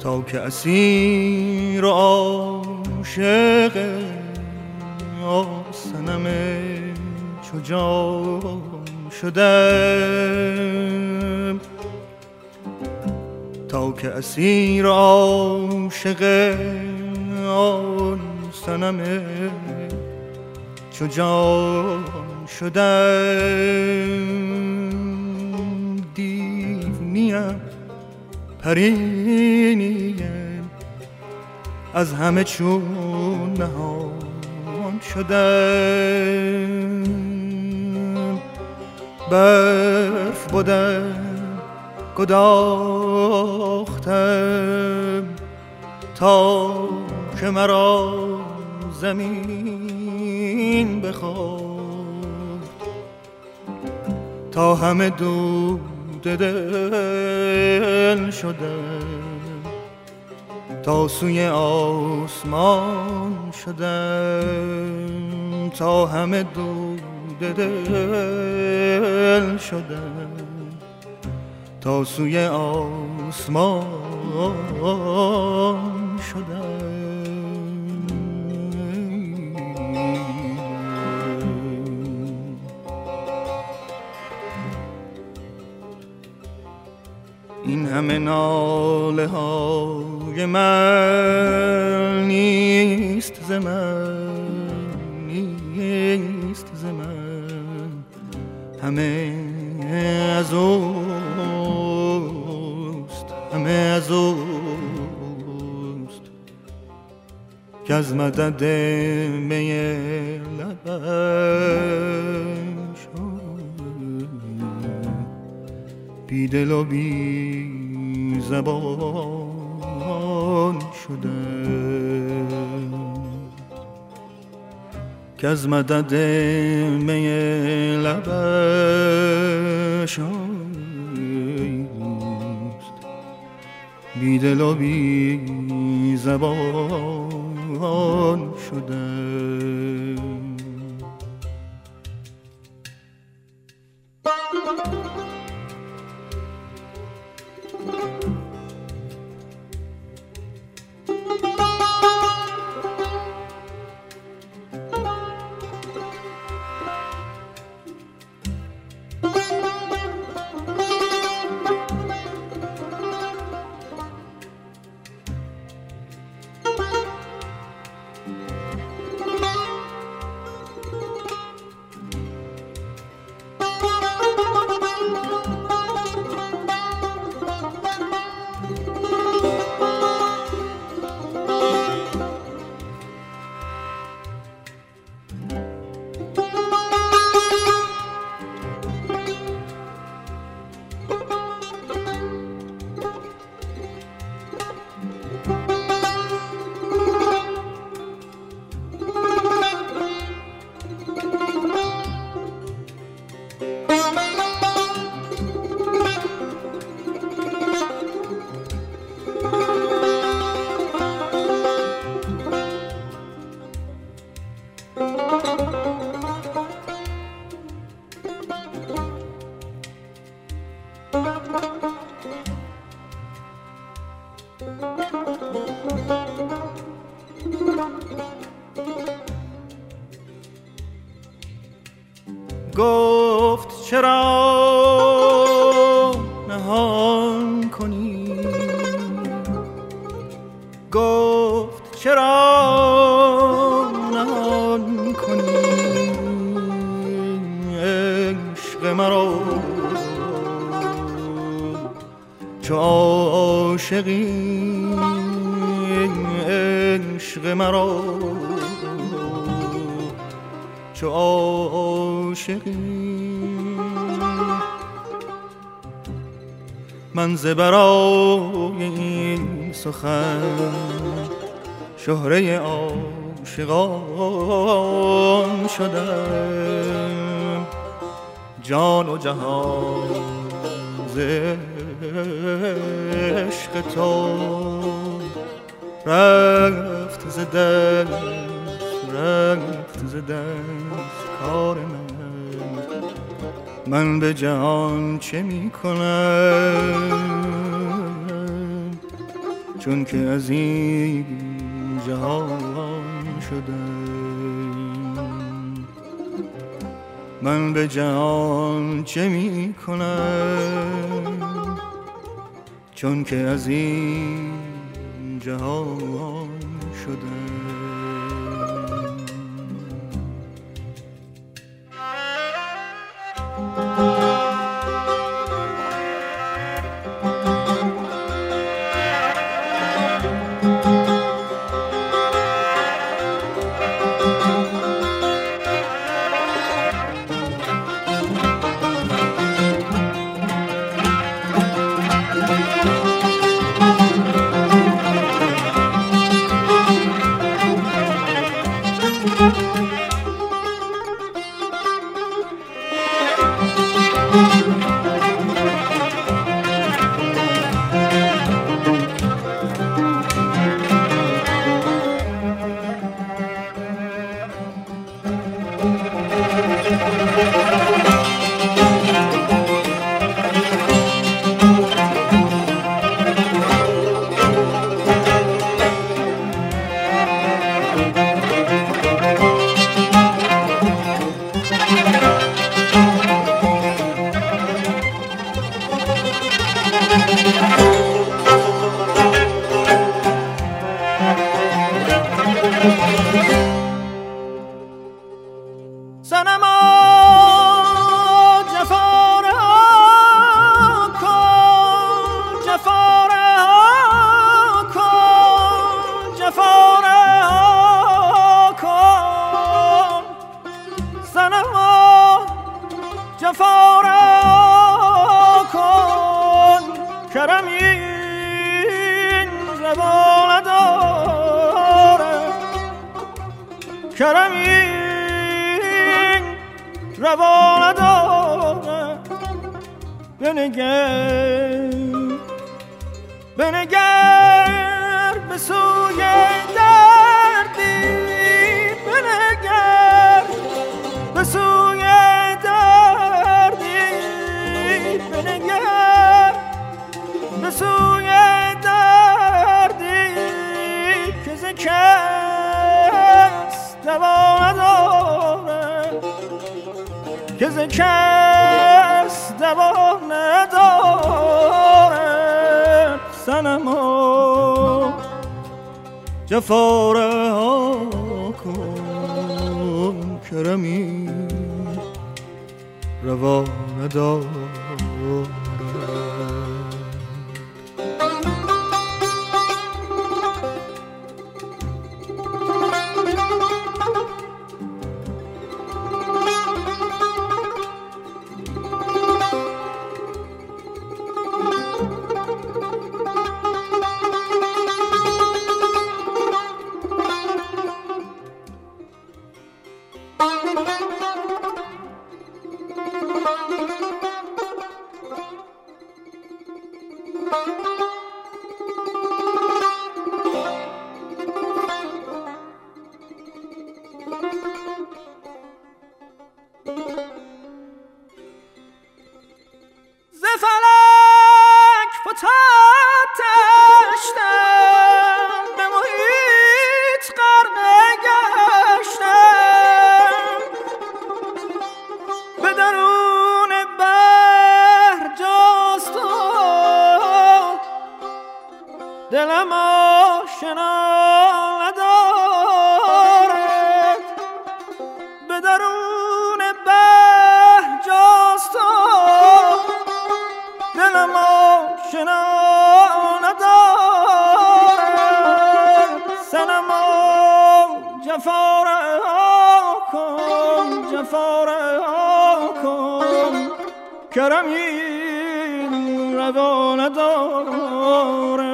تا که اسیر عاشق صنم چو جان شدم، تا که اسیر عاشق آن صنم چو جان شدم. دیو نیم پری نیم از همه چون نهان شدم. برف بودم گداختم تا که مرا زمین بخورد، تا همه دود دل شدم، تا سوی آسمان شدم، تا همه دود دل شدم، تا سوی آسمان شدم. این همه ناله های من نیست ز من، نیست ز من، همه از اوست، همه از اوست که از مدد می لبش بی دل و بی زبان شدم، که از مدد می لبش بی دل و بی زبان شدم. گفت چرا نهان کنی، گفت چرا نهان کنی عشق مرا، چو عاشقی عشق مرا، چو عاشقی. من ز برای این سخن شهره عاشقان شدم، جان و جهان ز عشق تو رفت ز دست، رفت ز دست کار من به جهان چه می کنم چون که از این جهان شدم. من به جهان چه می کنم چون که از این جهان شدم. بنگر به سوی دردی، بنگر به سوی دردی، بنگر به سوی دردی که ز کس دوا نداره، که ز کس دوا نداره. صنما جفا رها کن، کرمی روا ندارد. دلم آشنا ندارد، به درون بحر جاست و دلم آشنا ندارد. صنما جفا رها کن، جفا رها کن، کرمی روا ندارد.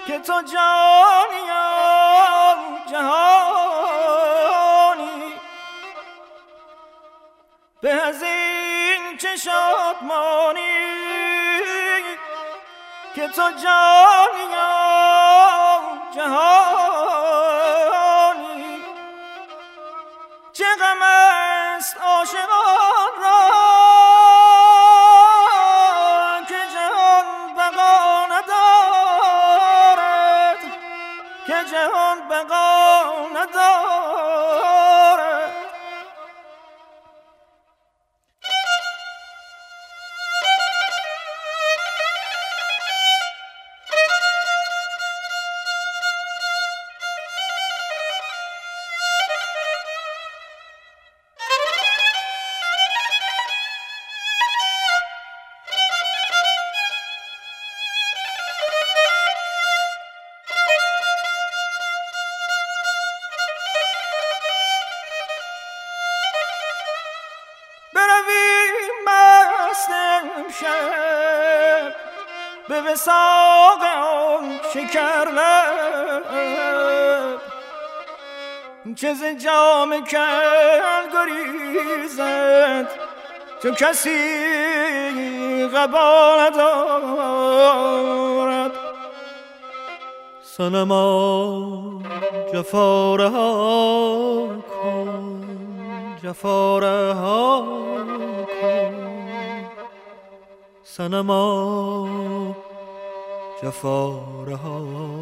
که تو جانی و جهانی، به از این چه شادمانی که تو جانی و جهانی. چه غم است عاشقان را که جهان بقا ندارد، که جهان بقا ندارد. شب به وثاق آن شکر لب، چه ز جام کل گریزد چو کسی قبا ندارد. صنما جفا رها کن، جفا رها کن، صنما جفا رها